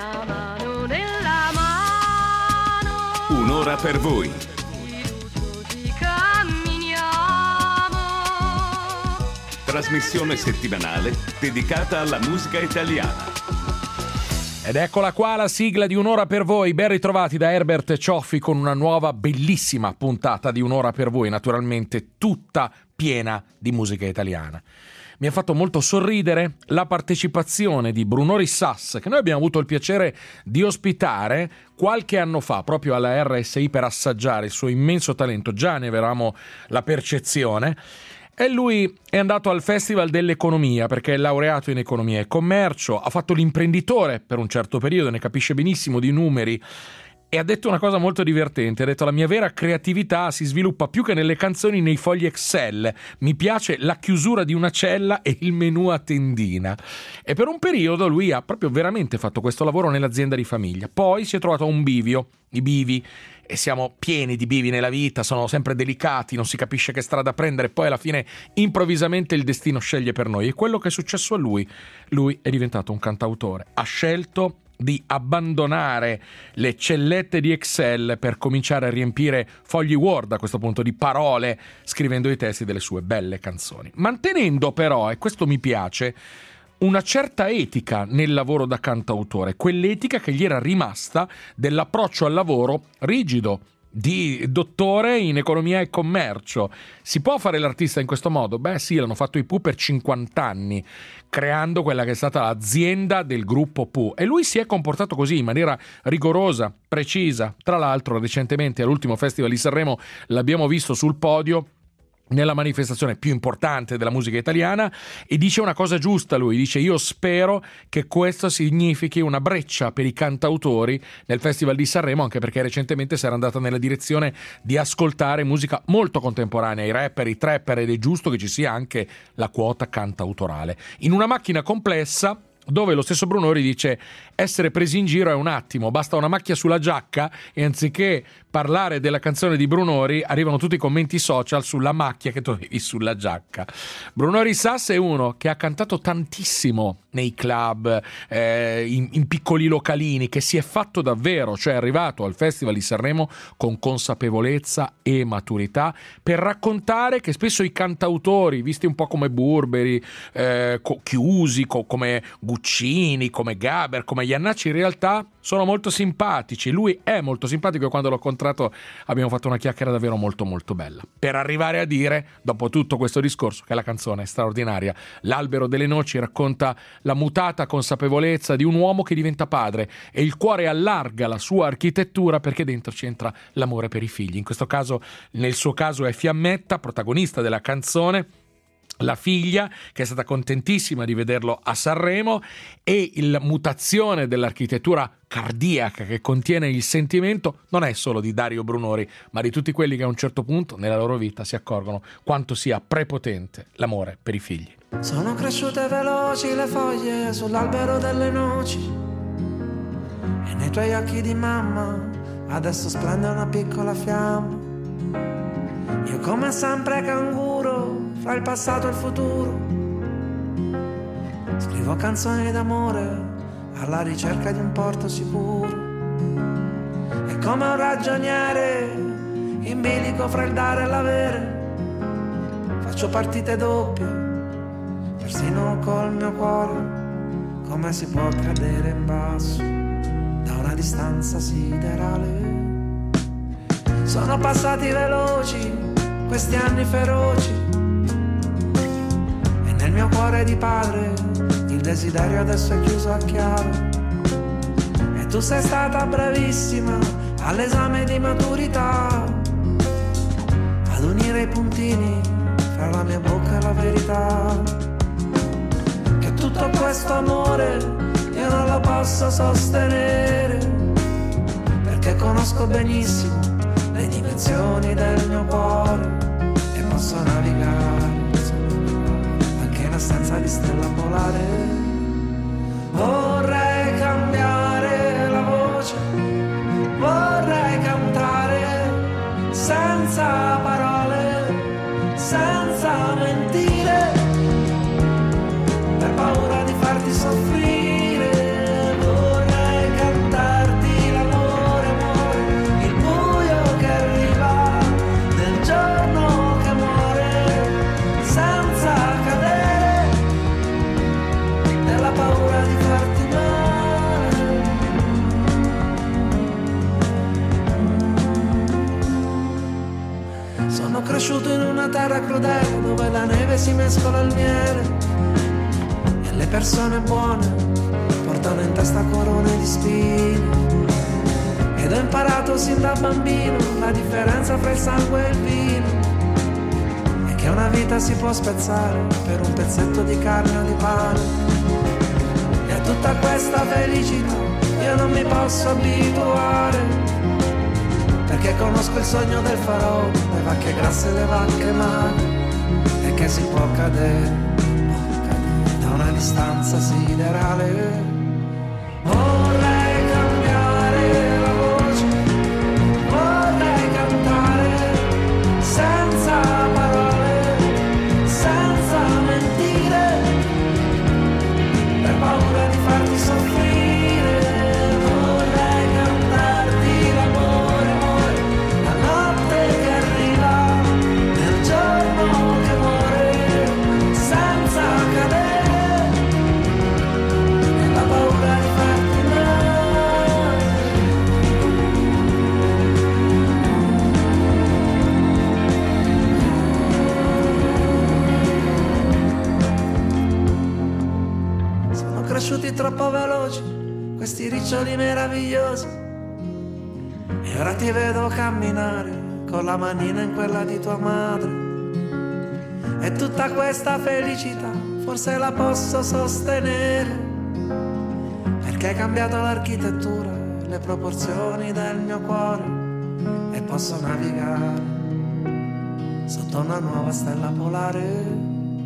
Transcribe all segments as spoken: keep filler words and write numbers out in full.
la mano nella mano. Un'ora per voi. Trasmissione settimanale dedicata alla musica italiana. Ed eccola qua la sigla di Un'ora per voi, ben ritrovati da Herbert Cioffi con una nuova bellissima puntata di Un'ora per voi, naturalmente tutta piena di musica italiana. Mi ha fatto molto sorridere la partecipazione di Bruno Rissas, che noi abbiamo avuto il piacere di ospitare qualche anno fa proprio alla R S I per assaggiare il suo immenso talento, già ne avevamo la percezione. E lui è andato al Festival dell'Economia perché è laureato in Economia e Commercio, ha fatto l'imprenditore per un certo periodo, ne capisce benissimo di numeri e ha detto una cosa molto divertente, ha detto: la mia vera creatività si sviluppa più che nelle canzoni nei fogli Excel, mi piace la chiusura di una cella e il menù a tendina. E per un periodo lui ha proprio veramente fatto questo lavoro nell'azienda di famiglia, poi si è trovato a un bivio, i bivi, e siamo pieni di bivi nella vita, sono sempre delicati, non si capisce che strada prendere, poi alla fine improvvisamente il destino sceglie per noi, e quello che è successo a lui, lui è diventato un cantautore, ha scelto di abbandonare le cellette di Excel per cominciare a riempire fogli Word a questo punto di parole, scrivendo i testi delle sue belle canzoni, mantenendo però, e questo mi piace, una certa etica nel lavoro da cantautore, quell'etica che gli era rimasta dell'approccio al lavoro rigido di dottore in economia e commercio. Si può fare l'artista in questo modo? Beh sì, l'hanno fatto i Pooh per cinquanta anni, creando quella che è stata l'azienda del gruppo Pooh, e lui si è comportato così in maniera rigorosa, precisa. Tra l'altro recentemente all'ultimo Festival di Sanremo l'abbiamo visto sul podio nella manifestazione più importante della musica italiana, e dice una cosa giusta lui, dice: io spero che questo significhi una breccia per i cantautori nel Festival di Sanremo, anche perché recentemente si era andata nella direzione di ascoltare musica molto contemporanea, i rapper, i trapper, ed è giusto che ci sia anche la quota cantautorale in una macchina complessa, dove lo stesso Brunori dice: essere presi in giro è un attimo, basta una macchia sulla giacca e anziché parlare della canzone di Brunori arrivano tutti i commenti social sulla macchia che tu avevi sulla giacca. Bruno Rissas è uno che ha cantato tantissimo nei club, eh, in, in piccoli localini, che si è fatto davvero, cioè è arrivato al Festival di Sanremo con consapevolezza e maturità per raccontare che spesso i cantautori, visti un po' come Burberi, eh, co- chiusi, co- come Guccini, come Gaber, come Iannacci, in realtà sono molto simpatici. Lui è molto simpatico e quando l'ho incontrato abbiamo fatto una chiacchiera davvero molto molto bella, per arrivare a dire, dopo tutto questo discorso, che la canzone è straordinaria. L'Albero delle noci racconta la mutata consapevolezza di un uomo che diventa padre e il cuore allarga la sua architettura perché dentro c'entra l'amore per i figli. In questo caso, nel suo caso è Fiammetta, protagonista della canzone, la figlia che è stata contentissima di vederlo a Sanremo, e la mutazione dell'architettura cardiaca che contiene il sentimento non è solo di Dario Brunori, ma di tutti quelli che a un certo punto nella loro vita si accorgono quanto sia prepotente l'amore per i figli. Sono cresciute veloci le foglie sull'albero delle noci e nei tuoi occhi di mamma adesso splende una piccola fiamma. Io come sempre canguro fra il passato e il futuro, scrivo canzoni d'amore alla ricerca di un porto sicuro. E come un ragioniere in bilico fra il dare e l'avere, faccio partite doppie, persino col mio cuore. Come si può cadere in basso da una distanza siderale? Sono passati veloci questi anni feroci e nel mio cuore di padre il desiderio adesso è chiuso a chiave. E tu sei stata bravissima all'esame di maturità ad unire i puntini fra la mia bocca e la verità. Che tutto questo amore io non lo posso sostenere, perché conosco benissimo le dimensioni del mio cuore e posso navigare anche in assenza di stella polare. Vorrei cambiare la voce, vorrei cantare senza parole, senza mentire, per paura di farti soffrire. Vorrei terra crudele dove la neve si mescola al miele e le persone buone portano in testa corone di spine. Ed ho imparato sin da bambino la differenza fra il sangue e il vino, e che una vita si può spezzare per un pezzetto di carne o di pane. E a tutta questa felicità io non mi posso abituare, perché conosco il sogno del faraò, le vacche grasse e le vacche magre, e che si può cadere, può cadere da una distanza siderale. Vorrei cambiare la voce, vorrei cantare senza parole, senza mentire, per paura di farti soffrire. Vorrei cantarti l'amore, amore, la notte che arriva, nel giorno che muore, senza cadere nella paura di farti male. Sono cresciuti troppo veloci questi riccioli meravigliosi, e ora ti vedo camminare con la manina in quella di tua madre. E tutta questa felicità forse la posso sostenere, perché hai cambiato l'architettura, le proporzioni del mio cuore, e posso navigare sotto una nuova stella polare.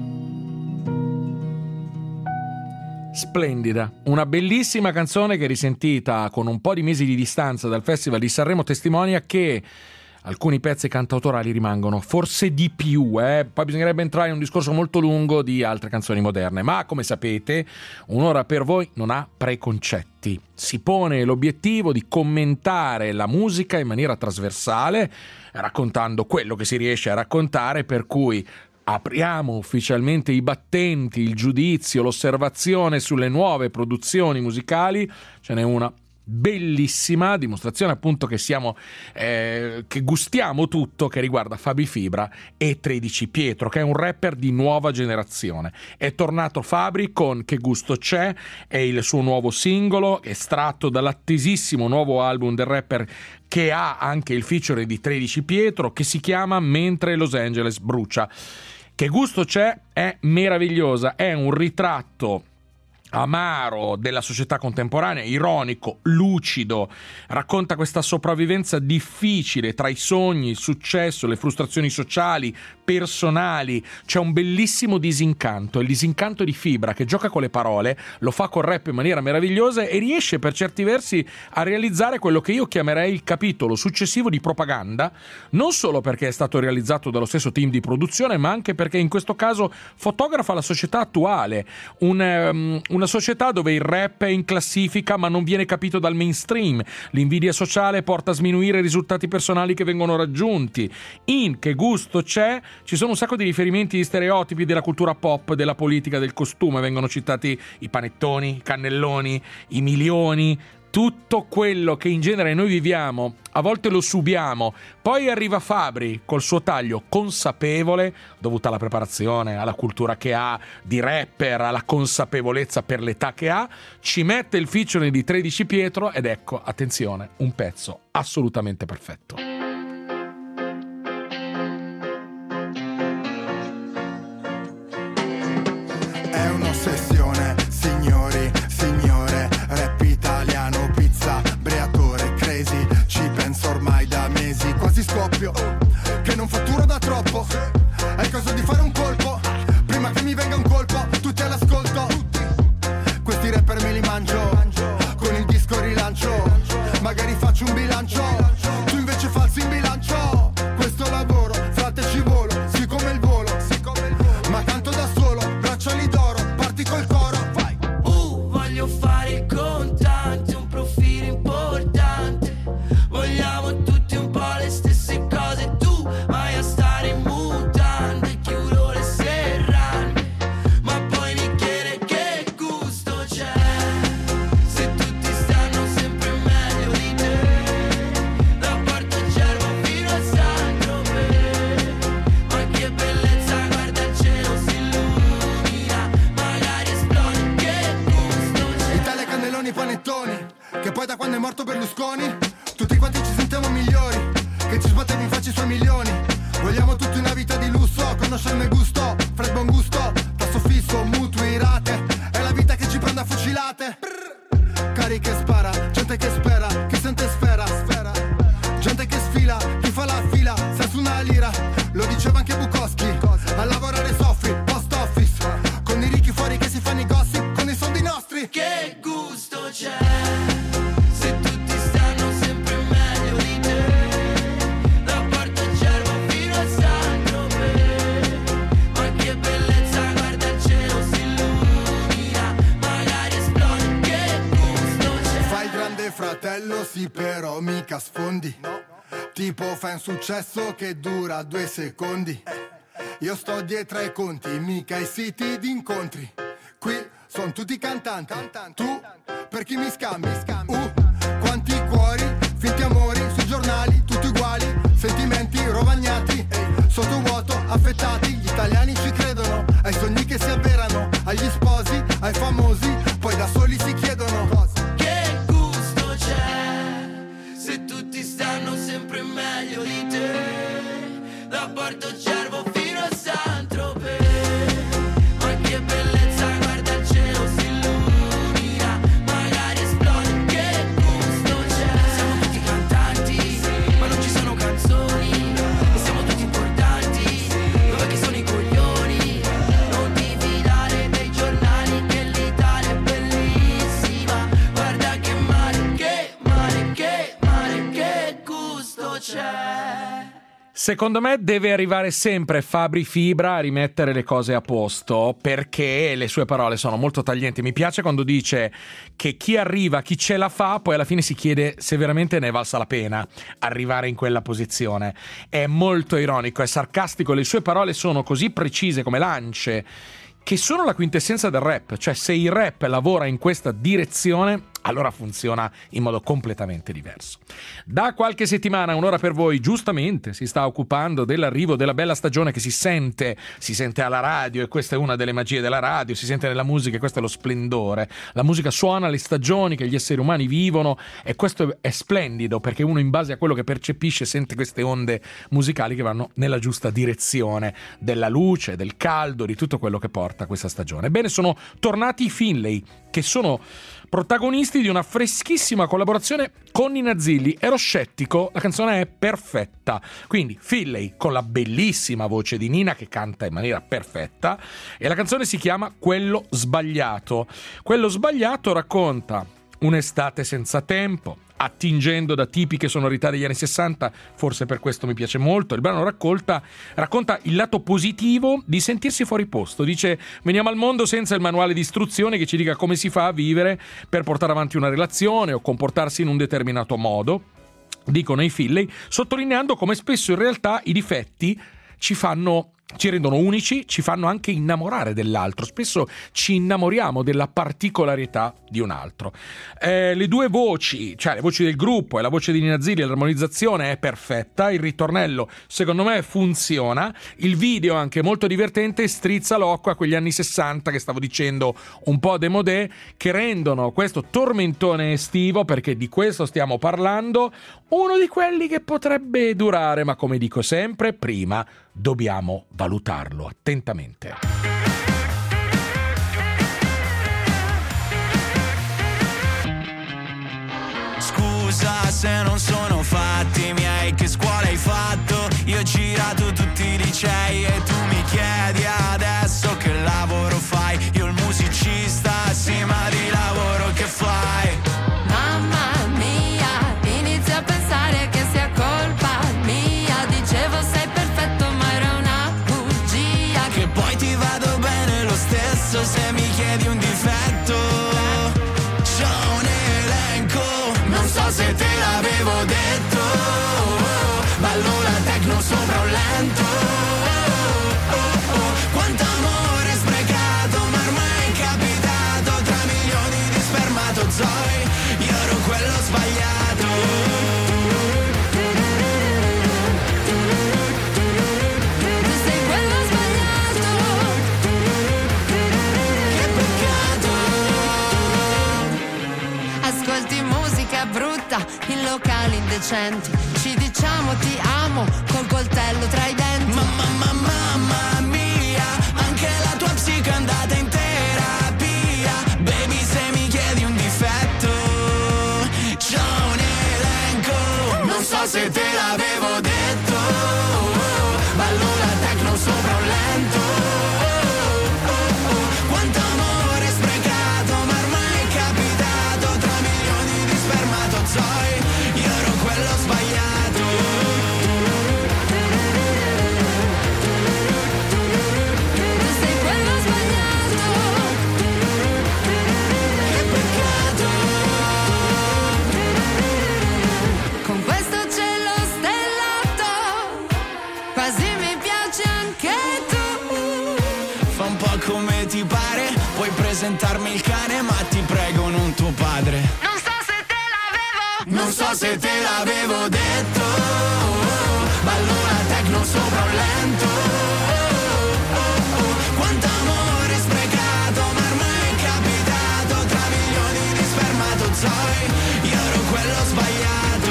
Splendida, una bellissima canzone che, risentita con un po' di mesi di distanza dal Festival di Sanremo, testimonia che alcuni pezzi cantautorali rimangono, forse di più, eh? Poi bisognerebbe entrare in un discorso molto lungo di altre canzoni moderne, ma come sapete Un'ora per voi non ha preconcetti, si pone l'obiettivo di commentare la musica in maniera trasversale, raccontando quello che si riesce a raccontare, per cui apriamo ufficialmente i battenti, il giudizio, l'osservazione sulle nuove produzioni musicali. Ce n'è una bellissima, dimostrazione appunto che siamo eh, che gustiamo tutto, che riguarda Fabri Fibra e tredici Pietro, che è un rapper di nuova generazione. È tornato Fabri con Che gusto c'è, è il suo nuovo singolo estratto dall'attesissimo nuovo album del rapper, che ha anche il feature di tredici Pietro, che si chiama Mentre Los Angeles brucia. Che gusto c'è è meravigliosa, è un ritratto amaro della società contemporanea, ironico, lucido, racconta questa sopravvivenza difficile tra i sogni, il successo, le frustrazioni sociali, personali. C'è un bellissimo disincanto, il disincanto di Fibra, che gioca con le parole, lo fa col rap in maniera meravigliosa e riesce per certi versi a realizzare quello che io chiamerei il capitolo successivo di propaganda, non solo perché è stato realizzato dallo stesso team di produzione, ma anche perché in questo caso fotografa la società attuale, un, um, una società dove il rap è in classifica ma non viene capito dal mainstream, l'invidia sociale porta a sminuire i risultati personali che vengono raggiunti. In Che gusto c'è ci sono un sacco di riferimenti, di stereotipi della cultura pop, della politica, del costume, vengono citati i panettoni, i cannelloni, i milioni, tutto quello che in genere noi viviamo, a volte lo subiamo. Poi arriva Fabri col suo taglio consapevole, dovuta alla preparazione, alla cultura che ha di rapper, alla consapevolezza per l'età che ha, ci mette il featuring di tredici Pietro ed ecco, attenzione, un pezzo assolutamente perfetto. È un'ossessione, signori, signore, rap italiano, pizza, breatore, crazy, ci penso ormai da mesi, quasi scoppio, che non fatturo da troppo, è il caso di fare un colpo, prima che mi venga un colpo, tutti all'ascolto, questi rapper me li mangio, con il disco rilancio, magari faccio un bilancio, tu invece falsi in bilancio, questo lavoro, frate ci volo, sì come il volo, ma canto da solo, bracciali d'oro, parti col coro, vai. Uh, voglio fare il contante, un profilo importante, vogliamo tutti un po' le stesse cose, tu vai a stare in mutande, chiudo le serrande, ma poi mi chiede che gusto c'è, se tutti stanno sempre meglio di te, da Porto Cervo fino a San Tropez, ma che bella i panettoni, che poi da quando è morto Berlusconi tutti quanti ci sentiamo migliori, che ci sbattevi in faccia i suoi milioni. Vogliamo tutti una vita di lusso, conoscerne il gusto, fred buon gusto, tasso fisso, mutui, rate, è la vita che ci prende a fucilate. Cari che spara, gente che spera, che sente sfera, sfera, gente che sfila, chi fa la fila, senza una lira, lo diceva anche Bukowski, a lavorare soffri, post office, con i ricchi fuori che si fanno i gossip, con i soldi nostri. Che gusto c'è se tutti stanno sempre meglio di te, da Porto Cervo fino a San Tropez, ma che bellezza, guarda il cielo si illumina, magari esplode, che gusto c'è. Fai il grande fratello, sì, però mica sfondi, no. Tipo fai un successo che dura due secondi. Io sto dietro ai conti, mica ai siti di incontri. Qui son tutti cantanti, tu per chi mi scambi? Uh, quanti cuori, finti amori sui giornali, tutti uguali, sentimenti rovagnati, sotto vuoto, affettati. Gli italiani ci credono, ai sogni che si avverano, agli sposi, ai famosi, poi da soli si chiedono cosa. Che gusto c'è se tutti stanno sempre meglio di te, da Porto Cervo fino a San Tropez, ma che bellezza, guarda il cielo si illumina, magari esplode, che gusto c'è. Siamo tutti cantanti, ma non ci sono canzoni, e siamo tutti importanti, dove che sono i coglioni, non ti fidare dei giornali che l'Italia è bellissima, guarda che male, che male, che male, che gusto c'è. Secondo me deve arrivare sempre Fabri Fibra a rimettere le cose a posto, perché le sue parole sono molto taglienti. Mi piace quando dice che chi arriva, chi ce la fa, poi alla fine si chiede se veramente ne è valsa la pena arrivare in quella posizione. È molto ironico, è sarcastico, le sue parole sono così precise come lance, che sono la quintessenza del rap. Cioè, se il rap lavora in questa direzione, allora funziona in modo completamente diverso. Da qualche settimana Un'ora per voi giustamente si sta occupando dell'arrivo della bella stagione che si sente, si sente alla radio, e questa è una delle magie della radio, si sente nella musica, e questo è lo splendore. La musica suona le stagioni che gli esseri umani vivono, e questo è splendido, perché uno in base a quello che percepisce sente queste onde musicali che vanno nella giusta direzione della luce, del caldo, di tutto quello che porta questa stagione. Ebbene, sono tornati i Finlay, che sono protagonisti di una freschissima collaborazione con Nina Zilli. Ero scettico, la canzone è perfetta. Quindi Finlay con la bellissima voce di Nina, che canta in maniera perfetta, e la canzone si chiama Quello sbagliato. Quello sbagliato racconta un'estate senza tempo, attingendo da tipiche sonorità degli anni sessanta, forse per questo mi piace molto. Il brano racconta, racconta il lato positivo di sentirsi fuori posto. Dice: veniamo al mondo senza il manuale di istruzione che ci dica come si fa a vivere per portare avanti una relazione o comportarsi in un determinato modo, dicono i Finlay, sottolineando come spesso in realtà i difetti ci fanno ci rendono unici, ci fanno anche innamorare dell'altro. Spesso ci innamoriamo della particolarità di un altro. Eh, le due voci, cioè le voci del gruppo e la voce di Nina Zilli, l'armonizzazione è perfetta, il ritornello secondo me funziona, il video anche molto divertente, strizza l'occhio a quegli anni sessanta che stavo dicendo un po' démodé, che rendono questo tormentone estivo, perché di questo stiamo parlando, uno di quelli che potrebbe durare, ma come dico sempre, prima dobbiamo valutarlo attentamente. Scusa se non sono fatti miei, che scuola hai fatto? Io ho girato tutti i licei e tu mi chiedi adesso che lavoro fai. Io il musicista, sì, ma di lavoro che fai? Mamma mia, inizio a pensare che sia colpa mia. Dicevo sei perfetto ma era una bugia. Che poi ti vado bene lo stesso se mi chiedi un difetto. C'ho un elenco, non so se te l'avevo detto. Ballo la techno sopra un lento. Quanto amore sprecato, ma ormai è capitato. Tra milioni di spermatozoi, io ero quello sbagliato. Tu sei quello sbagliato. Che peccato. ascolti musica brutta in locali indecenti. Ci diciamo ti amo col coltello tra i denti. Mamma, mamma, mamma mia, anche la tua psica è andata in terapia. Baby, se mi chiedi un difetto, c'ho un elenco. Non so se te l'avevo detto, ballo la techno sopra un lento. Quanto amore sprecato, ma ormai è capitato. Tra milioni di spermatozoi, io ero quello sbagliato. Tu sei quello sbagliato. Che peccato. Con questo cielo stellato, quasi mi piace anche tu. Fa un po' come ti pare, puoi presentarmi il cane, ma ti prego non tuo padre. Non so se te l'avevo, Non so se te l'avevo detto, ballo la techno sopra un lento. Quanto amore sprecato, ma ormai è capitato. Tra milioni di spermatozoi, io ero quello sbagliato.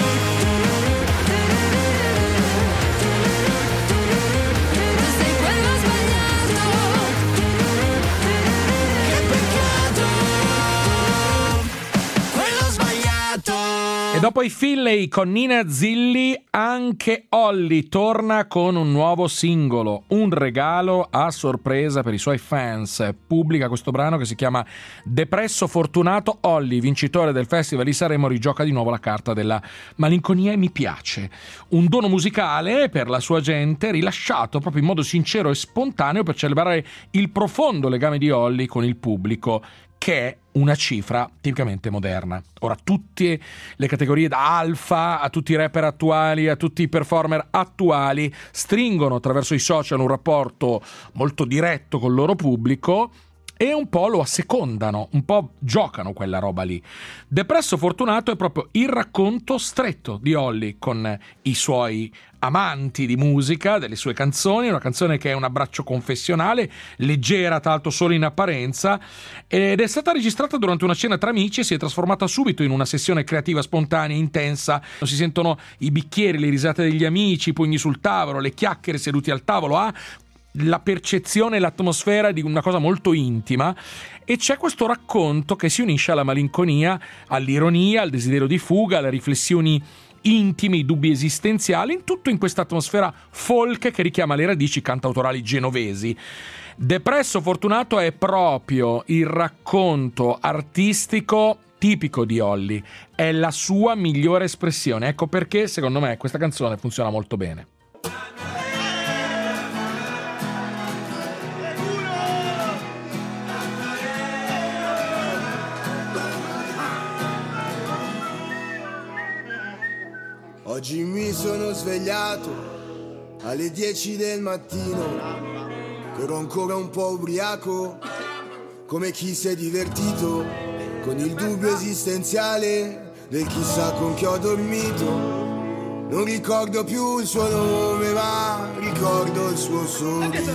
tu sei quello sbagliato. Che peccato, quello sbagliato. E dopo i Finlay con Nina Zilli, anche Olly torna con un nuovo singolo, un regalo a sorpresa per i suoi fans. Pubblica questo brano che si chiama Depresso Fortunato. Olly, vincitore del Festival di Sanremo, rigioca di nuovo la carta della malinconia e mi piace. Un dono musicale per la sua gente, rilasciato proprio in modo sincero e spontaneo per celebrare il profondo legame di Olly con il pubblico, che è una cifra tipicamente moderna. Ora, tutte le categorie da alfa a tutti i rapper attuali, a tutti i performer attuali, stringono attraverso i social un rapporto molto diretto col loro pubblico e un po' lo assecondano, un po' giocano quella roba lì. Depresso Fortunato è proprio il racconto stretto di Olly con i suoi amanti di musica, delle sue canzoni, una canzone che è un abbraccio confessionale, leggera, tra l'altro solo in apparenza, ed è stata registrata durante una cena tra amici e si è trasformata subito in una sessione creativa spontanea, intensa. Si sentono i bicchieri, le risate degli amici, i pugni sul tavolo, le chiacchiere seduti al tavolo, ha la percezione e l'atmosfera di una cosa molto intima, e c'è questo racconto che si unisce alla malinconia, all'ironia, al desiderio di fuga, alle riflessioni intimi, i dubbi esistenziali, in tutto in questa atmosfera folk che richiama le radici cantautorali genovesi. Depresso Fortunato è proprio il racconto artistico tipico di Olly, è la sua migliore espressione. Ecco perché secondo me questa canzone funziona molto bene. Oggi mi sono svegliato alle dieci del mattino, ero ancora un po' ubriaco, come chi si è divertito, con il dubbio esistenziale del chissà con chi ho dormito. Non ricordo più il suo nome, ma ricordo il suo sorriso.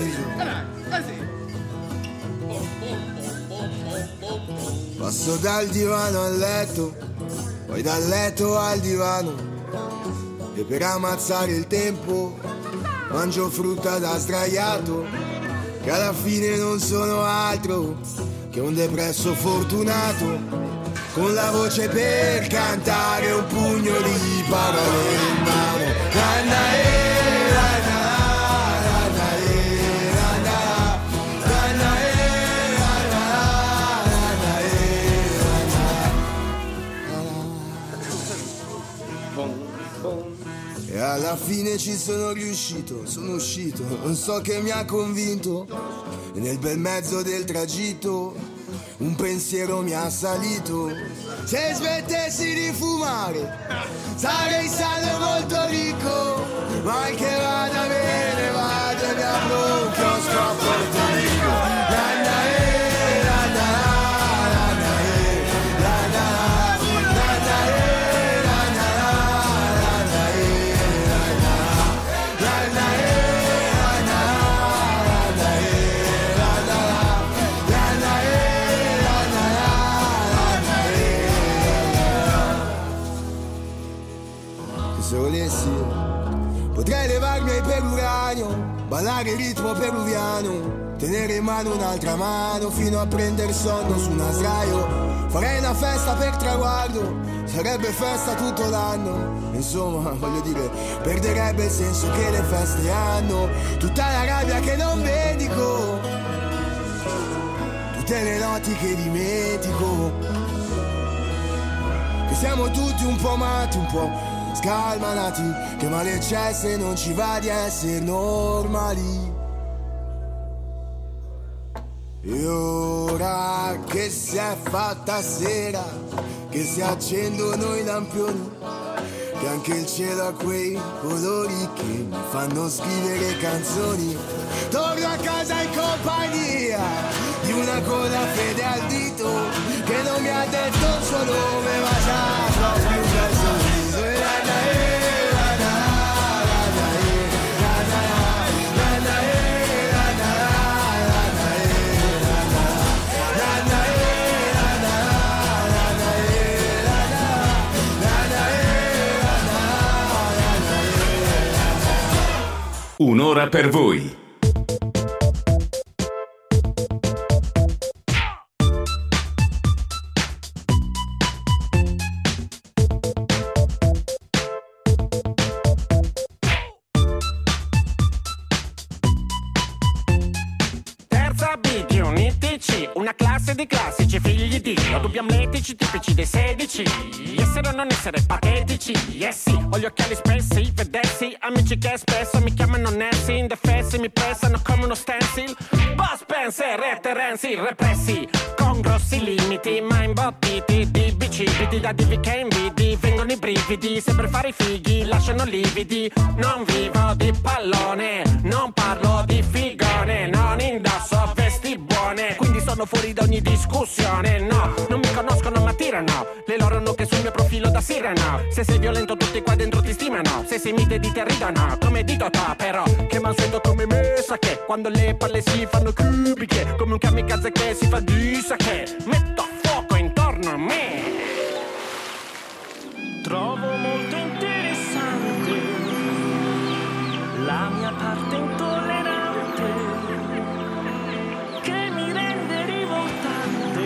Passo dal divano al letto, poi dal letto al divano, e per ammazzare il tempo mangio frutta da sdraiato, che alla fine non sono altro che un depresso fortunato, con la voce per cantare, un pugno di parole in mano. E alla fine ci sono riuscito, sono uscito, non so che mi ha convinto, e nel bel mezzo del tragitto un pensiero mi ha assalito. Se smettessi di fumare sarei stato molto ricco, ma che vada bene, vada, mi apro un chiosco a Porto Rico. se volessi potrei levarmi per uranio, ballare il ritmo peruviano, tenere in mano un'altra mano fino a prendere sonno su una sdraio. Farei una festa per traguardo, sarebbe festa tutto l'anno. Insomma, voglio dire, perderebbe il senso che le feste hanno. Tutta la rabbia che non vendico, tutte le notti che dimentico, che siamo tutti un po' matti, un po' scalmanati, che male c'è se non ci va di essere normali. E ora che si è fatta sera, che si accendono i lampioni, che anche il cielo ha quei colori che mi fanno scrivere canzoni, torno a casa in compagnia di una con la fede al dito, che non mi ha detto il suo nome ma già so più bel sorriso. E la la e la la la la e la la la la e la la la la e la la la la e la la la la e la la la la e la la la la. Un'ora per voi. Una classe di classici, figli di Dio, dubbi amletici, tipici dei sedici. Essere o non essere patetici, yes sì, ho gli occhiali spessi, vedessi, amici che spesso mi chiamano Nancy, indefessi, mi pressano come uno stencil. Boss Spencer e Terenzi, repressi, con grossi limiti, ma imbottiti di bicipiti, da divi che invidi, vengono i brividi, sempre fare i fighi, lasciano lividi. Non vivo di pallone, non parlo di figone, non indosso vesti buone, quindi sono fuori da ogni discussione. No, non mi conoscono ma tirano le loro nuche sul mio profilo da sirena. Se sei violento tutti qua dentro ti stimano, se sei mite di te ridono come di Totò. Però che mansueto come me sa che quando le palle si fanno cubiche, come un kamikaze che si fa di sake, metto a fuoco intorno a me. Trovo molto interessante la mia parte intollerante, che mi rende rivoltante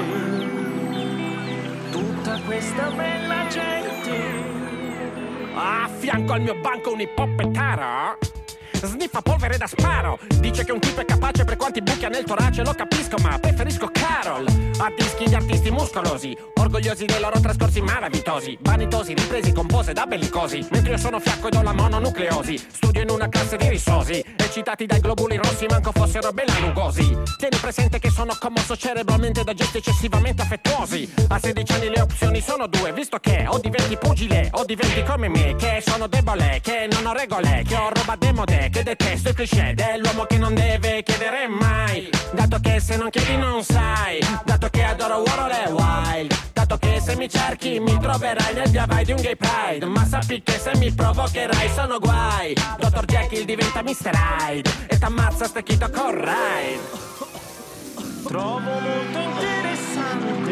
tutta questa bella gente. A fianco al mio banco un ippopettaro sniffa polvere da sparo, dice che un tipo è capace per quanti buchi ha nel torace. Lo capisco ma preferisco Carol a dischi di artisti muscolosi, orgogliosi dei loro trascorsi malavitosi, vanitosi, ripresi, compose da bellicosi, mentre io sono fiacco ed ho la mononucleosi. Studio in una classe di risosi, eccitati dai globuli rossi manco fossero belanugosi. Tieni presente che sono commosso cerebralmente da gesti eccessivamente affettuosi. A sedici anni le opzioni sono due, visto che o diventi pugile o diventi come me, che sono debole, che non ho regole, che ho roba demode, che detesto il cliché dell'uomo che non deve chiedere mai, dato che se non chiedi non sai, dato che adoro Warhol e Wild, dato che se mi cerchi mi troverai nel via vai di un gay pride, ma sappi che se mi provocherai sono guai. Dottor Jekyll diventa mister Hyde e t'ammazza stecchito con ride. Trovo molto interessante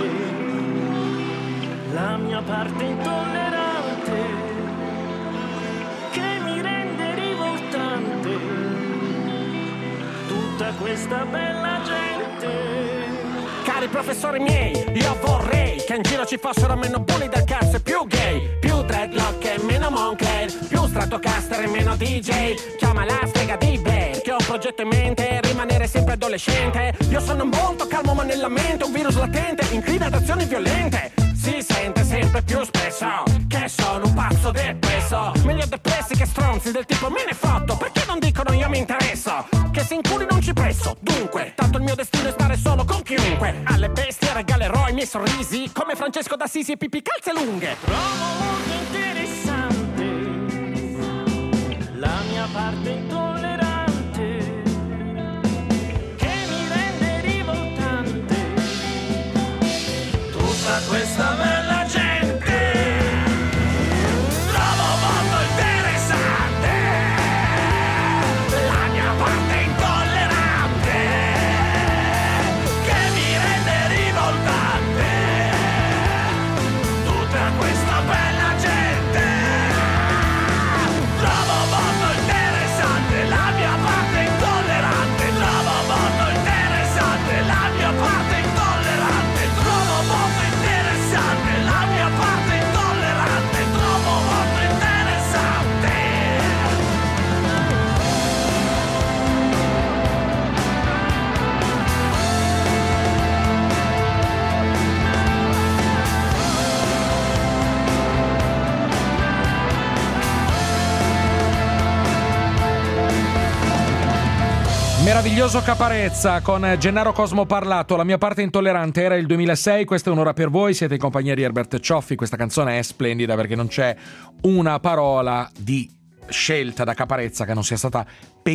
la mia parte intollerante, che mi rende rivoltante tutta questa bella gente. Cari professori miei, io vorrei che in giro ci fossero meno bulli del cazzo e più gay, più dreadlock e meno Moncler, più Stratocaster e meno D J. Chiama la strega di Blair, che ho un progetto in mente, rimanere sempre adolescente. Io sono molto calmo ma nella mente un virus latente, inclina ad azioni violente. Si sente sempre più spesso che sono un pazzo depresso, meglio depressi che stronzi del tipo me ne fotto, perché non dicono io mi interesso, che se in culi non ci presso. Dunque, tanto il mio destino è stare solo con chiunque, alle bestie regalerò i miei sorrisi come Francesco d'Assisi e Pippi calze lunghe. Trovo molto interessante la mia parte intollerante, che mi rende rivoltante tutta questa bella gente. Trovo molto interessante la mia parte intollerante, che mi rende rivoltante tutta questa bella gente. Meraviglioso Caparezza con Gennaro Cosmo Parlato. La mia parte intollerante era il duemilasei, questa è un'ora per voi, siete in compagnia di Herbert Cioffi. Questa canzone è splendida perché non c'è una parola di scelta da Caparezza che non sia stata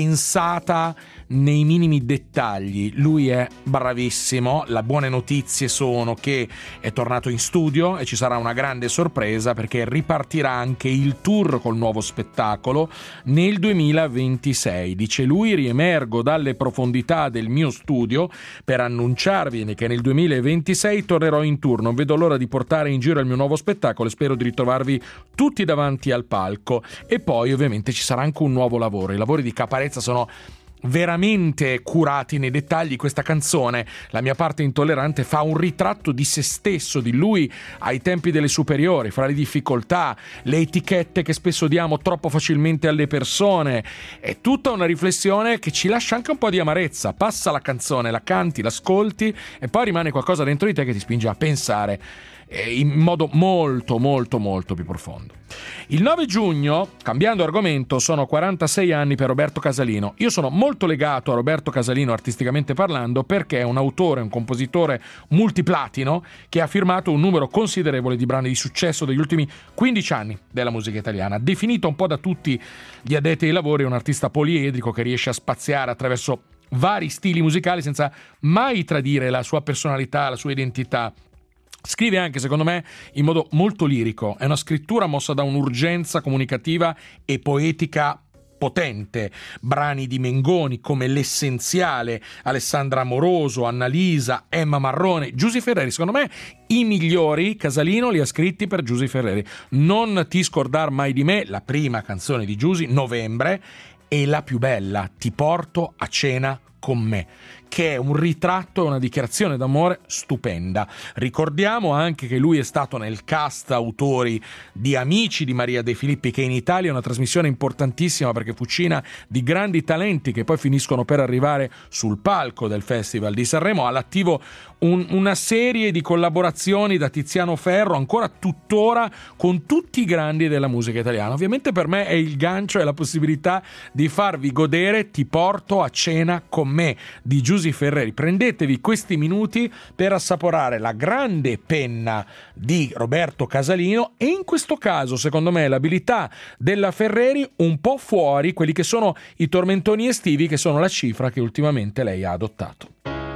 pensata nei minimi dettagli. Lui è bravissimo. Le buone notizie sono che è tornato in studio e ci sarà una grande sorpresa perché ripartirà anche il tour col nuovo spettacolo nel duemilaventisei. Dice lui: riemergo dalle profondità del mio studio per annunciarvi che nel duemilaventisei tornerò in tour. Non vedo l'ora di portare in giro il mio nuovo spettacolo e spero di ritrovarvi tutti davanti al palco. E poi ovviamente ci sarà anche un nuovo lavoro. I lavori di Caparezza sono veramente curati nei dettagli. Questa canzone, La mia parte intollerante, fa un ritratto di se stesso, di lui ai tempi delle superiori, fra le difficoltà, le etichette che spesso diamo troppo facilmente alle persone. È tutta una riflessione che ci lascia anche un po' di amarezza. Passa la canzone, la canti, l'ascolti e poi rimane qualcosa dentro di te che ti spinge a pensare in modo molto molto molto più profondo. Il nove giugno, cambiando argomento, sono quarantasei anni per Roberto Casalino. Io sono molto legato a Roberto Casalino artisticamente parlando perché è un autore, un compositore multiplatino che ha firmato un numero considerevole di brani di successo degli ultimi quindici anni della musica italiana. Definito un po' da tutti gli addetti ai lavori un artista poliedrico che riesce a spaziare attraverso vari stili musicali senza mai tradire la sua personalità, la sua identità. Scrive anche, secondo me, in modo molto lirico. È una scrittura mossa da un'urgenza comunicativa e poetica potente. Brani di Mengoni come L'essenziale, Alessandra Amoroso, Annalisa, Emma Marrone, Giusy Ferreri. Secondo me i migliori Casalino li ha scritti per Giusy Ferreri. Non ti scordar mai di me, la prima canzone di Giusy, Novembre, e la più bella, Ti porto a cena con me, che è un ritratto e una dichiarazione d'amore stupenda. Ricordiamo anche che lui è stato nel cast autori di Amici di Maria De Filippi, che in Italia è una trasmissione importantissima perché fucina di grandi talenti che poi finiscono per arrivare sul palco del Festival di Sanremo. Ha all'attivo un, una serie di collaborazioni da Tiziano Ferro, ancora tuttora, con tutti i grandi della musica italiana. Ovviamente per me è il gancio e la possibilità di farvi godere Ti porto a cena con me di Giusy Ferreri. Prendetevi questi minuti per assaporare la grande penna di Roberto Casalino e in questo caso, secondo me, l'abilità della Ferreri un po' fuori quelli che sono i tormentoni estivi, che sono la cifra che ultimamente lei ha adottato.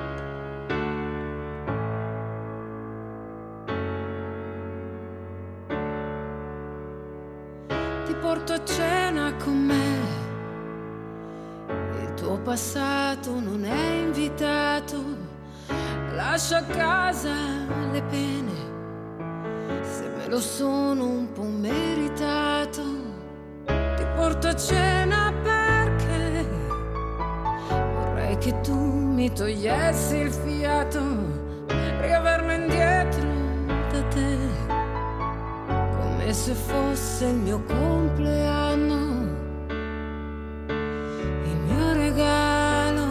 Ti porto a cena con me. Il tuo passato non è invitato, lascia a casa le pene, se me lo sono un po' meritato. Ti porto a cena perché vorrei che tu mi togliessi il fiato, riaverlo indietro da te, come se fosse il mio compleanno. Regalo.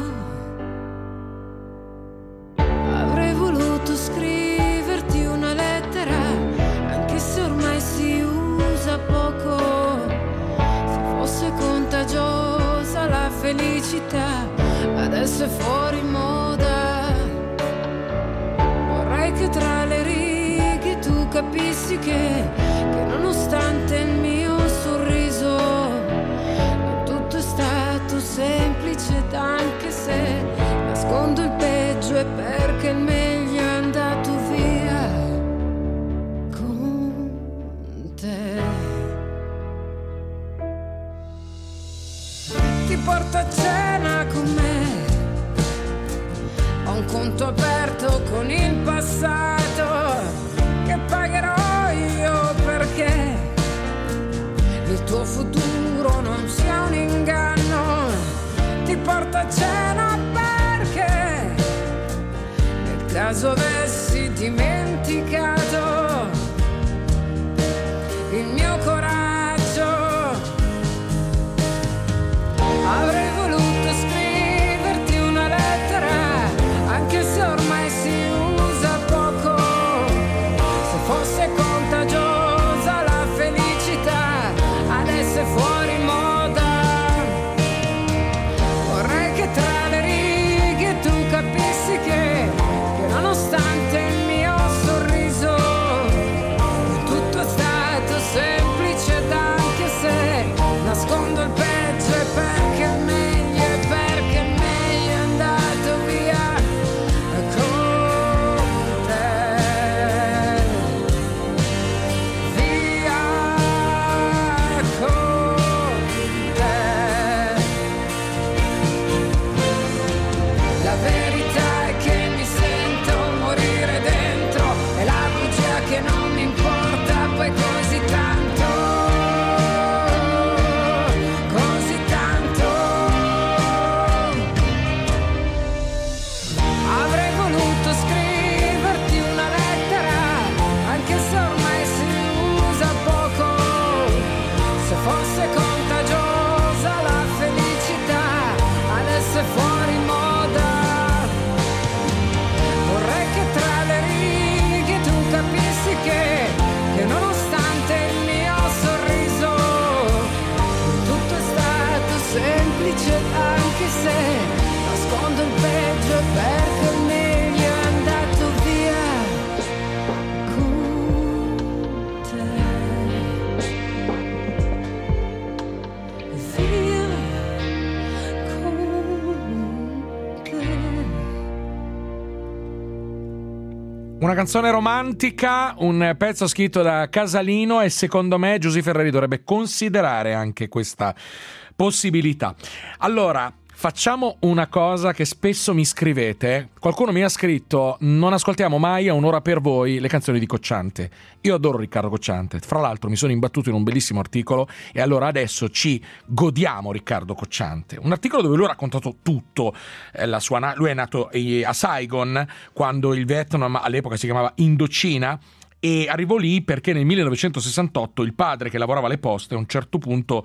Avrei voluto scriverti una lettera, anche se ormai si usa poco. Se fosse contagiosa la felicità, adesso è fuori moda. Vorrei che tra le righe tu capissi che, che nonostante il mio sorriso semplice, anche se nascondo il peggio è perché il meglio è andato via con te. Ti porto a cena con me, ho un conto aperto con il passato che pagherò io perché il tuo futuro non sia un inganno. Ti porto a cena perché nel caso avessi dimenticato il mio coraggio, avrei voluto scriverti una lettera, anche se ormai si usa poco. Se fosse contagiosa la felicità, adesso è fuori moda. Vorrei che tra le Una canzone romantica, un pezzo scritto da Casalino, e secondo me Giusy Ferreri dovrebbe considerare anche questa possibilità. Allora, facciamo una cosa che spesso mi scrivete. Qualcuno mi ha scritto: non ascoltiamo mai a un'ora per voi le canzoni di Cocciante. Io adoro Riccardo Cocciante, fra l'altro mi sono imbattuto in un bellissimo articolo, e allora adesso ci godiamo Riccardo Cocciante, un articolo dove lui ha raccontato tutto. eh, la sua na- lui è nato eh, a Saigon, quando il Vietnam all'epoca si chiamava Indocina, e arrivò lì perché nel millenovecentosessantotto il padre, che lavorava alle poste, a un certo punto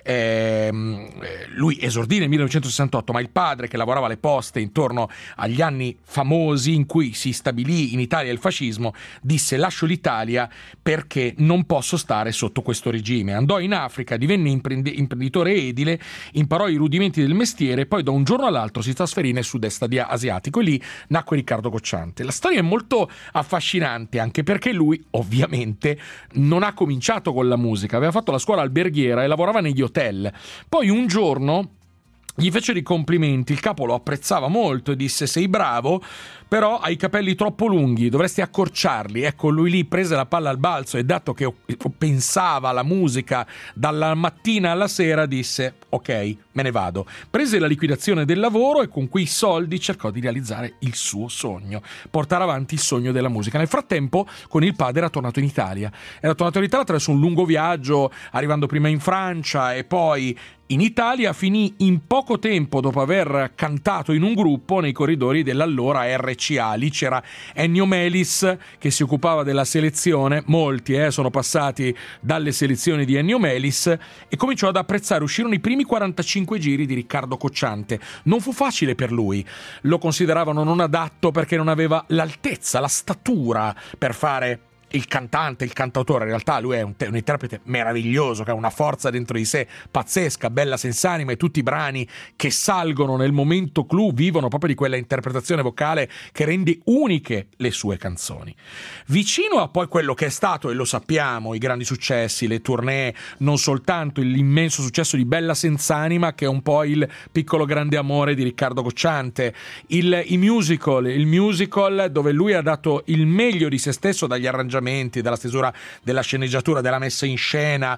ehm, lui esordì nel millenovecentosessantotto, ma il padre, che lavorava alle poste intorno agli anni famosi in cui si stabilì in Italia il fascismo, disse: lascio l'Italia perché non posso stare sotto questo regime. Andò in Africa, divenne imprend- imprenditore edile, imparò i rudimenti del mestiere e poi da un giorno all'altro si trasferì nel sud-est asiatico, e lì nacque Riccardo Cocciante. La storia è molto affascinante anche perché lui Lui ovviamente non ha cominciato con la musica, aveva fatto la scuola alberghiera e lavorava negli hotel. Poi un giorno gli fecero i complimenti, il capo lo apprezzava molto e disse: sei bravo, però hai i capelli troppo lunghi, dovresti accorciarli. Ecco, lui lì prese la palla al balzo, e dato che pensava alla musica dalla mattina alla sera, disse: ok, me ne vado. Prese la liquidazione del lavoro e con quei soldi cercò di realizzare il suo sogno, portare avanti il sogno della musica. Nel frattempo con il padre era tornato in Italia, era tornato in Italia attraverso un lungo viaggio, arrivando prima in Francia e poi in Italia. Finì in poco tempo dopo aver cantato in un gruppo nei corridoi dell'allora R C A. Lì c'era Ennio Melis che si occupava della selezione, molti eh, sono passati dalle selezioni di Ennio Melis, e cominciò ad apprezzare. Uscirono i primi quarantacinque giri di Riccardo Cocciante. Non fu facile per lui, lo consideravano non adatto perché non aveva l'altezza, la statura per fare il cantante, il cantautore. In realtà lui è un, te- un interprete meraviglioso, che ha una forza dentro di sé pazzesca, bella senz'anima, e tutti i brani che salgono nel momento clou vivono proprio di quella interpretazione vocale che rende uniche le sue canzoni. Vicino a poi quello che è stato, e lo sappiamo, i grandi successi, le tournée, non soltanto l'immenso successo di Bella senz'anima, che è un po' il piccolo grande amore di Riccardo Cocciante, il, i musical, il musical dove lui ha dato il meglio di se stesso, dagli arrangiamenti, della stesura, della sceneggiatura, della messa in scena,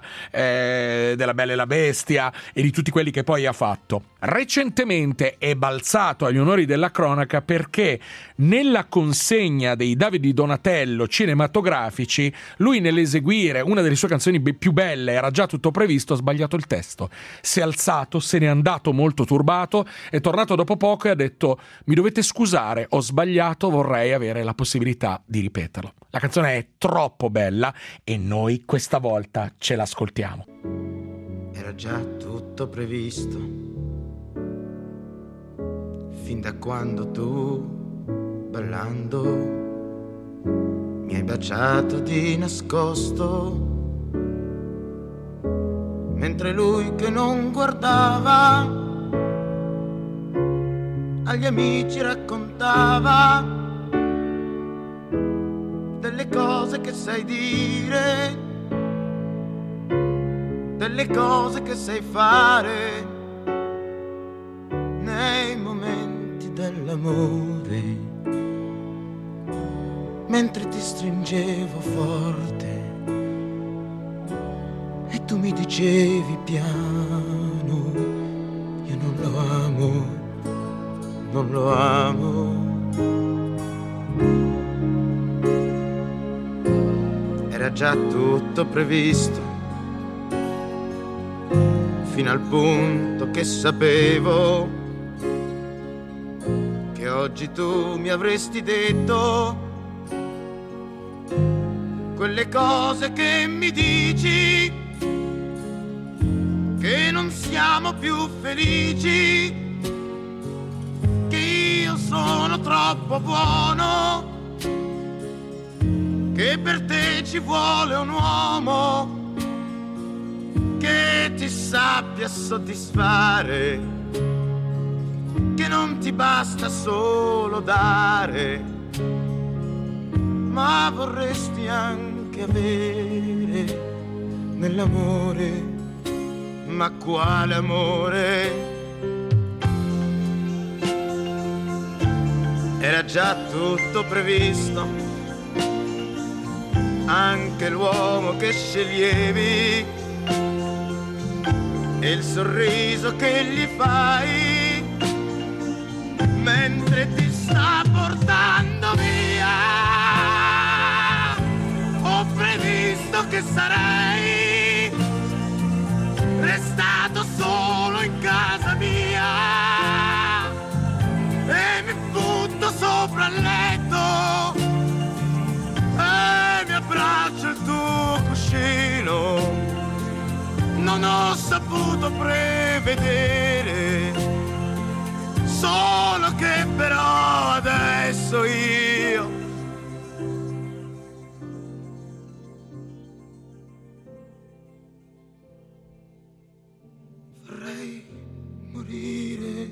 eh, della Bella e la Bestia, e di tutti quelli che poi ha fatto. Recentemente è balzato agli onori della cronaca perché nella consegna dei Davide Donatello cinematografici, lui, nell'eseguire una delle sue canzoni più belle, era già tutto previsto, ha sbagliato il testo. Si è alzato, se n'è andato molto turbato, è tornato dopo poco e ha detto: mi dovete scusare, ho sbagliato, vorrei avere la possibilità di ripeterlo. La canzone è troppo bella e noi questa volta ce l'ascoltiamo. Era già tutto previsto, fin da quando tu, ballando, mi hai baciato di nascosto, mentre lui che non guardava agli amici raccontava delle cose che sai dire, delle cose che sai fare nei momenti dell'amore, mentre ti stringevo forte e tu mi dicevi piano: io non lo amo, non lo amo. Era già tutto previsto, fino al punto che sapevo che oggi tu mi avresti detto quelle cose che mi dici, che non siamo più felici, che io sono troppo buono, che per te ci vuole un uomo che ti sappia soddisfare, che non ti basta solo dare, ma vorresti anche avere nell'amore. Ma quale amore? Era già tutto previsto, anche l'uomo che sceglievi e il sorriso che gli fai mentre ti sta portando via. Ho previsto che sarei restato solo in casa mia e mi butto sopra il letto e mi abbraccio il tuo cuscino. Non ho saputo prevedere, solo che però adesso io vorrei morire.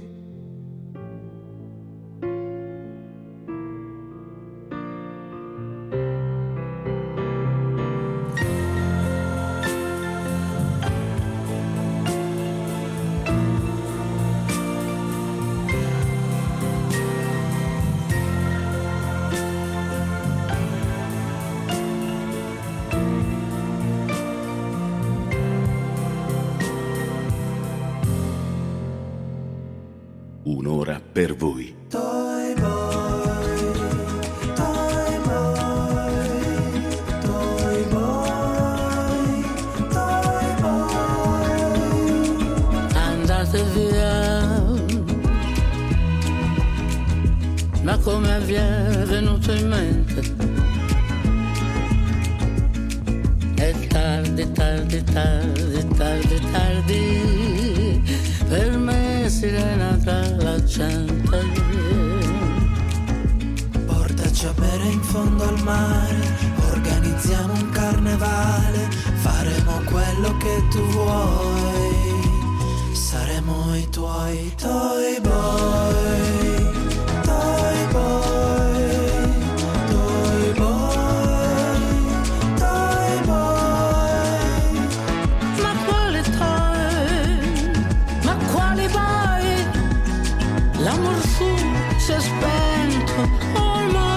Un'ora per voi. Toy boy, toy boy, toy boy, toy boy. Andate via, ma come vi è venuto in mente? È tardi, tardi, tardi, tardi, tardi, per me sirena tra la gente. Portaci a bere in fondo al mare, organizziamo un carnevale, faremo quello che tu vuoi, saremo i tuoi toy boy, toy boy, toy boy, toy boy. Ma quale toy? Ma quali boy? L'amor su si è spento ormai.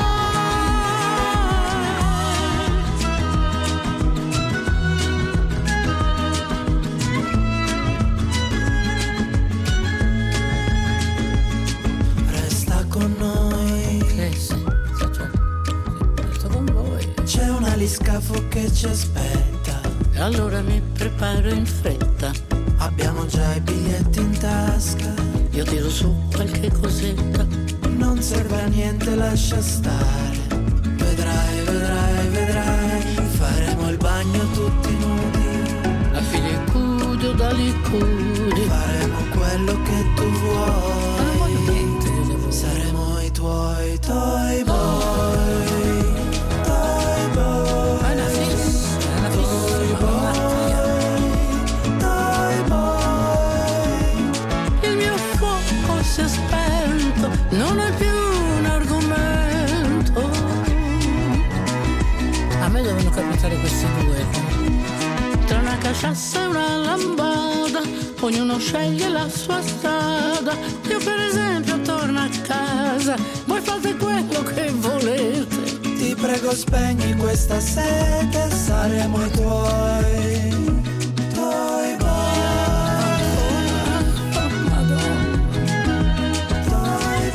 Resta con noi, Sì, sì, sì, certo. Resto con voi. c'è un aliscafo che ci aspetta, E allora mi preparo in fretta. abbiamo già i biglietti in tasca, Io tiro su qualche cosetta. non serve a niente, lascia stare, vedrai, vedrai, vedrai, faremo il bagno tutti nudi, A filicudi o da licudi. faremo quello che tu Non vuoi, voglio niente, io devo. saremo i tuoi toy boy, toy boy, Ma è una fissa, è una fissa, toy ma mattia. boy, toy boy. Il mio fuoco si è spento, non è più un argomento. A me devono capitare questi due. Tra una caciassa e una lambada, ognuno sceglie la sua strada. Io per esempio torno a casa, voi fate quello che volete. Ti prego spegni questa sete, saremo i tuoi toy boy, Oh, Madonna. toy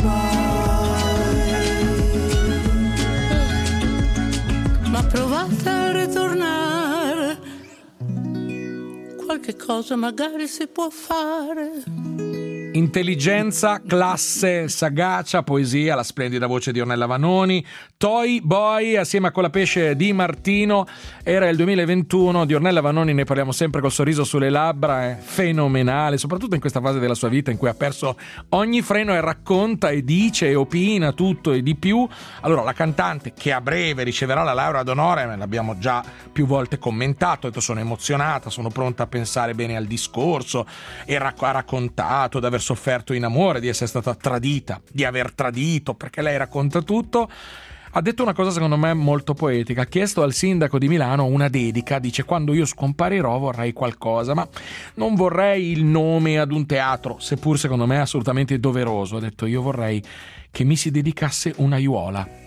boy. Ma provate a ritornare, qualche cosa magari si può fare. Intelligenza, classe, sagacia, poesia, la splendida voce di Ornella Vanoni. Toy Boy assieme a Colapesce di Martino. Era il duemilaventuno, di Ornella Vanoni ne parliamo sempre col sorriso sulle labbra, è fenomenale, soprattutto in questa fase della sua vita in cui ha perso ogni freno e racconta e dice e opina tutto e di più. Allora, la cantante che a breve riceverà la laurea d'onore, me l'abbiamo già più volte commentato, ho detto sono emozionata, sono pronta a pensare bene al discorso, e rac- ha raccontato di aver sofferto in amore, di essere stata tradita, di aver tradito, perché lei racconta tutto. Ha detto una cosa secondo me molto poetica, ha chiesto al sindaco di Milano una dedica, dice: quando io scomparirò vorrei qualcosa, ma non vorrei il nome ad un teatro, seppur secondo me assolutamente doveroso. Ha detto: io vorrei che mi si dedicasse un'aiuola,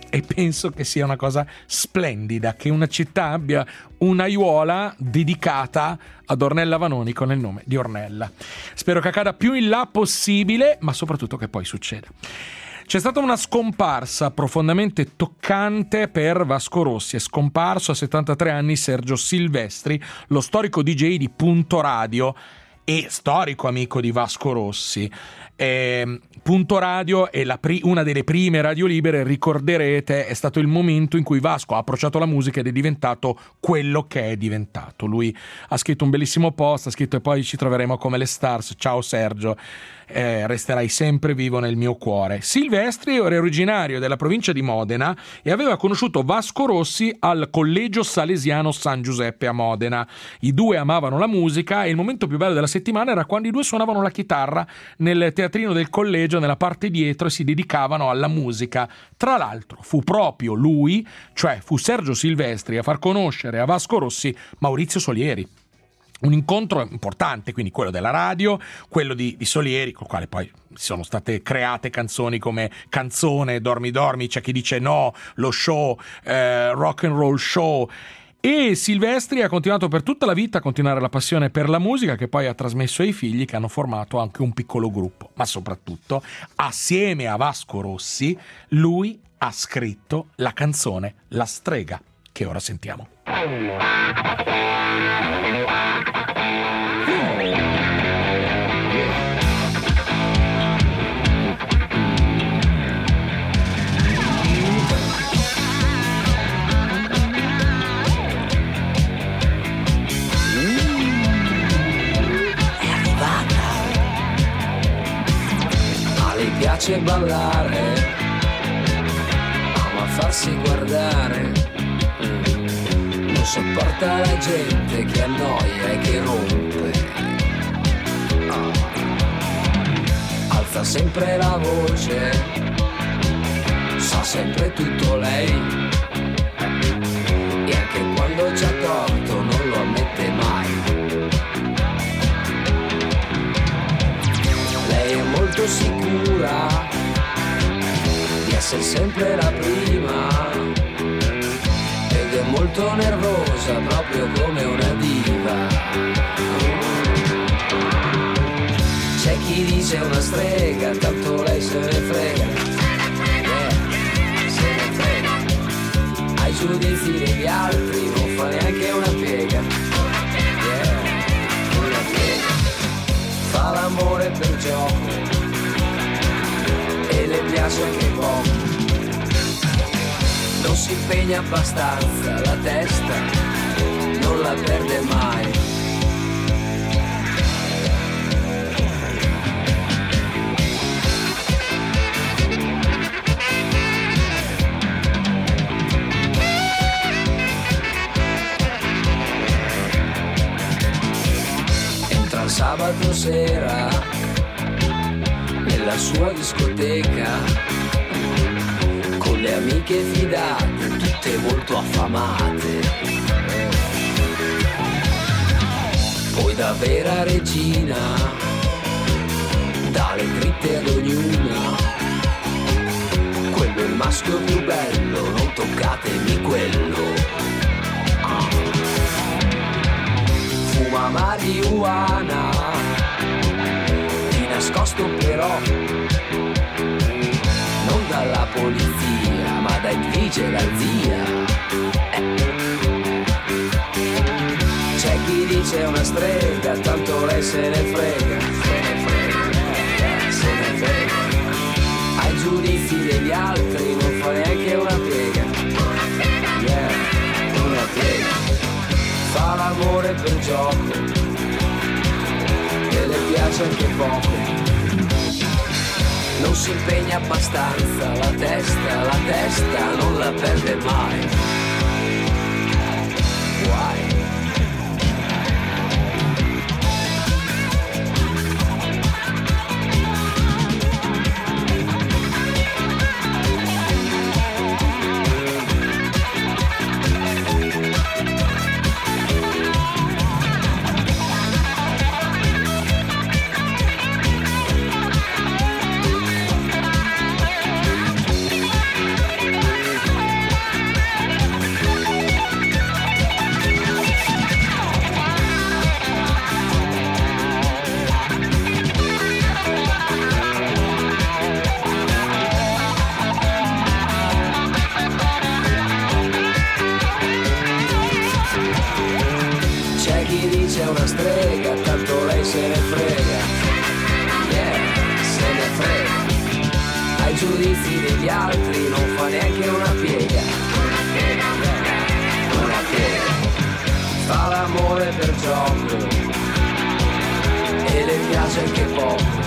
e penso che sia una cosa splendida che una città abbia un'aiuola dedicata ad Ornella Vanoni con il nome di Ornella. Spero che accada più in là possibile, ma soprattutto che poi succeda. C'è stata una scomparsa profondamente toccante per Vasco Rossi. È scomparso a settantatré anni Sergio Silvestri, lo storico D J di Punto Radio e storico amico di Vasco Rossi. Eh, Punto Radio è la pri- una delle prime radio libere, ricorderete, è stato il momento in cui Vasco ha approcciato la musica ed è diventato quello che è diventato. Lui ha scritto un bellissimo post, ha scritto: e poi ci troveremo come le stars, ciao Sergio, eh, resterai sempre vivo nel mio cuore. Silvestri era originario della provincia di Modena e aveva conosciuto Vasco Rossi al Collegio Salesiano San Giuseppe a Modena. I due amavano la musica e il momento più bello della settimana era quando i due suonavano la chitarra nel teatrino del collegio, nella parte dietro, e si dedicavano alla musica. Tra l'altro fu proprio lui, cioè fu Sergio Silvestri, a far conoscere a Vasco Rossi Maurizio Solieri. Un incontro importante, quindi quello della radio, quello di, di Solieri, col quale poi sono state create canzoni come Canzone, Dormi Dormi, c'è chi dice no, lo show, eh, rock and roll show. E Silvestri ha continuato per tutta la vita a continuare la passione per la musica, che poi ha trasmesso ai figli, che hanno formato anche un piccolo gruppo. Ma soprattutto, assieme a Vasco Rossi, lui ha scritto la canzone La Strega, che ora sentiamo. Piace ballare, ama farsi guardare, non sopporta la gente che annoia e che rompe, alza sempre la voce, sa sempre tutto lei, e anche quando c'ha torto non lo ammette mai. Lei è molto sicura di essere sempre la prima ed è molto nervosa, proprio come una diva. C'è chi dice una strega, tanto lei se ne frega, yeah, se ne frega. Ai giudizi degli altri non fa neanche una piega, yeah, una piega. Fa l'amore per gioco e le piace anche poco, non si impegna abbastanza, la testa non la perde mai. Entra il sabato sera nella sua discoteca con le amiche fidate, tutte molto affamate. Poi da vera regina dà le dritte ad ognuna. Quello è il maschio più bello, non toccatemi quello. Fuma marijuana nascosto però, non dalla polizia ma dai vigilazia. eh. C'è chi dice una strega, tanto lei se ne frega, se ne frega, se ne frega. Ai giudizi degli altri non fa neanche una piega, yeah, una piega. Fa l'amore per gioco e le piace anche poco, non si impegna abbastanza, la testa, la testa non la perde mai. Why? dice una strega, tanto lei se ne frega, yeah, se ne frega. Ai giudizi degli altri non fa neanche una piega, yeah, una piega. Fa l'amore per gioco e le piace anche poco.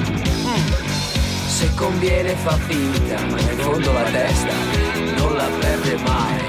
Se conviene fa finta, ma in fondo la testa non la perde mai.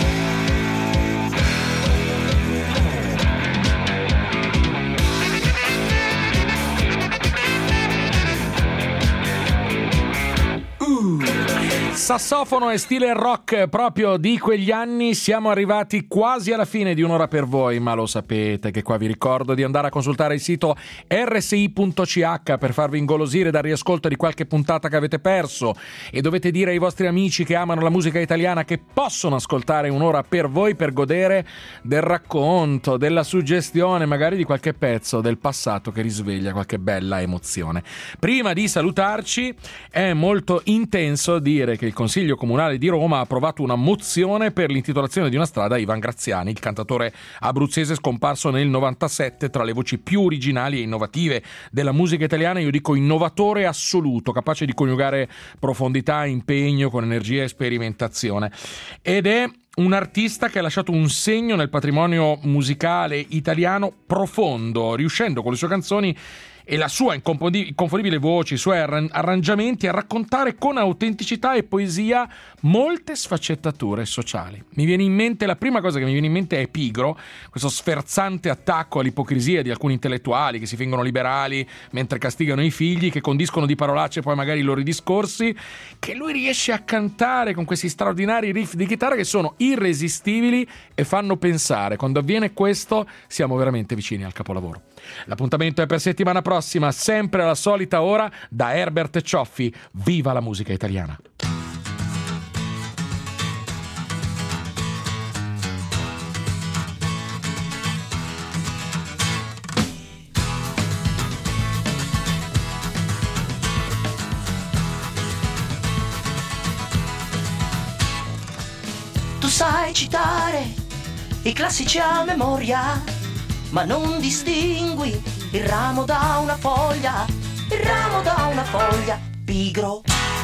Sassofono e stile rock proprio di quegli anni. Siamo arrivati quasi alla fine di Un'ora per voi, ma lo sapete che qua vi ricordo di andare a consultare il sito erre esse i punto ci acca per farvi ingolosire dal riascolto di qualche puntata che avete perso, e dovete dire ai vostri amici che amano la musica italiana che possono ascoltare Un'ora per voi per godere del racconto, della suggestione, magari di qualche pezzo del passato che risveglia qualche bella emozione. Prima di salutarci, è molto intenso dire che il Consiglio Comunale di Roma ha approvato una mozione per l'intitolazione di una strada a Ivan Graziani, il cantatore abruzzese scomparso nel novantasette, tra le voci più originali e innovative della musica italiana. Io dico innovatore assoluto, capace di coniugare profondità, impegno con energia e sperimentazione. Ed è un artista che ha lasciato un segno nel patrimonio musicale italiano profondo, riuscendo con le sue canzoni e la sua inconfondibile voce, i suoi arrangiamenti a raccontare con autenticità e poesia molte sfaccettature sociali. Mi viene in mente, la prima cosa che mi viene in mente è Pigro, questo sferzante attacco all'ipocrisia di alcuni intellettuali che si fingono liberali mentre castigano i figli, che condiscono di parolacce poi magari i loro discorsi, che lui riesce a cantare con questi straordinari riff di chitarra che sono irresistibili e fanno pensare. Quando avviene questo siamo veramente vicini al capolavoro. L'appuntamento è per settimana prossima, sempre alla solita ora, da Herbert Cioffi. Viva la musica italiana! Tu sai citare i classici a memoria, ma non distingui il ramo da una foglia, il ramo da una foglia, pigro.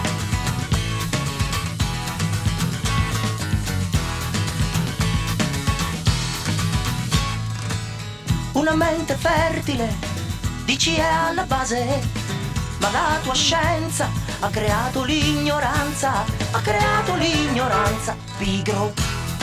Una mente fertile, dici è alla base, ma la tua scienza ha creato l'ignoranza, ha creato l'ignoranza, pigro.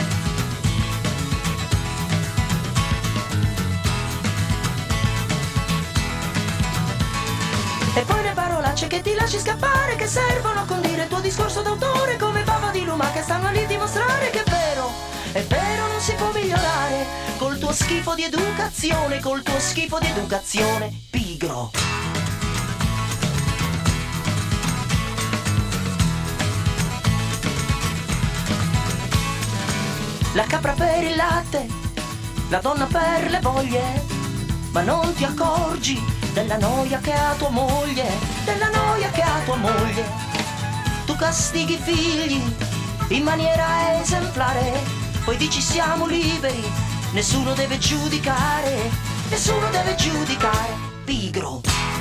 E poi le parolacce che ti lasci scappare, che servono a condire il tuo discorso d'autore, come bava di luma che stanno lì a dimostrare che è vero, è vero, non si può migliorare col tuo schifo di educazione, col tuo schifo di educazione, pigro. La capra per il latte, la donna per le voglie, ma non ti accorgi della noia che ha tua moglie, della noia che ha tua moglie. Tu castighi i figli in maniera esemplare, poi dici siamo liberi, nessuno deve giudicare, nessuno deve giudicare, pigro.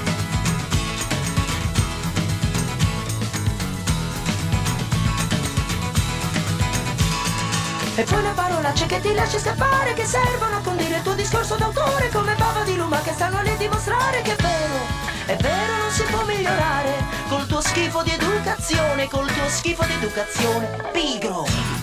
E poi le parolacce che ti lasci scappare, che servono a condire il tuo discorso d'autore, come bava di luma che stanno lì a dimostrare che è vero, è vero, non si può migliorare col tuo schifo di educazione, col tuo schifo di educazione, pigro.